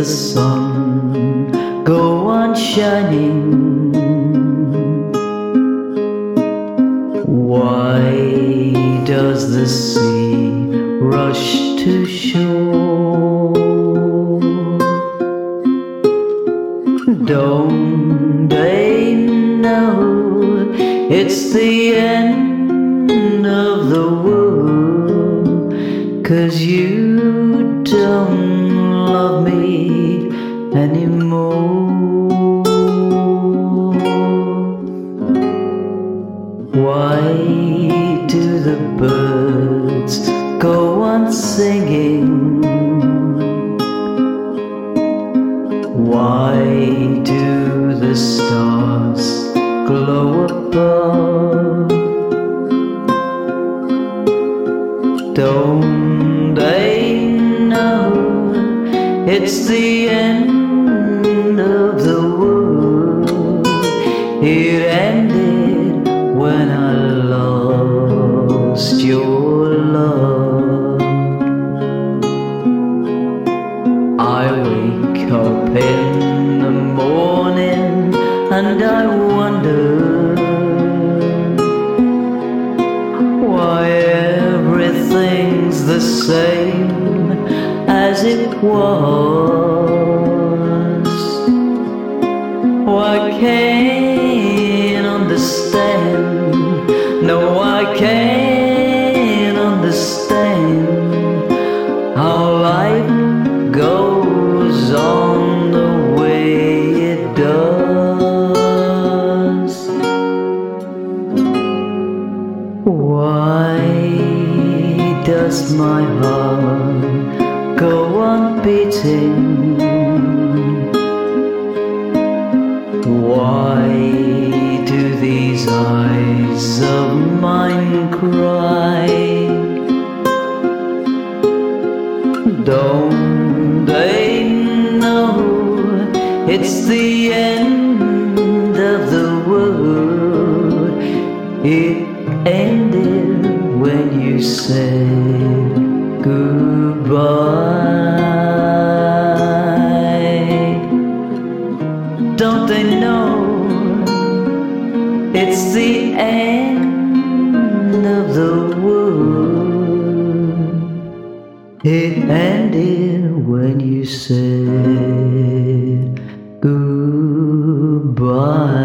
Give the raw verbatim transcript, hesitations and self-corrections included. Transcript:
sun go on shining? Why does the sea rush to shore? Don't they know it's the end of the world? 'Cause you don't love me anymore. Why do the birds go on singing? Why do the stars glow above? Don't they know it's the end of the world? It ended when I lost your love. I wake up in the morning and I wonder why everything's the same as it was. Why can't understand? No, I can't understand how life goes on the way it does. Why does my heart go on beating? Why do these eyes of mine cry? Don't they know it's the end of the world? It ended when you said goodbye. Don't they know it's the end of the world? It ended when you said goodbye.